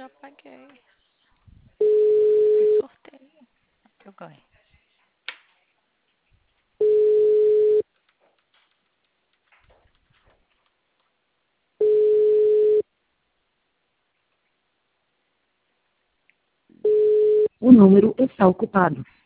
já paguei. Tem sorteio. Eu ganho. O número está ocupado.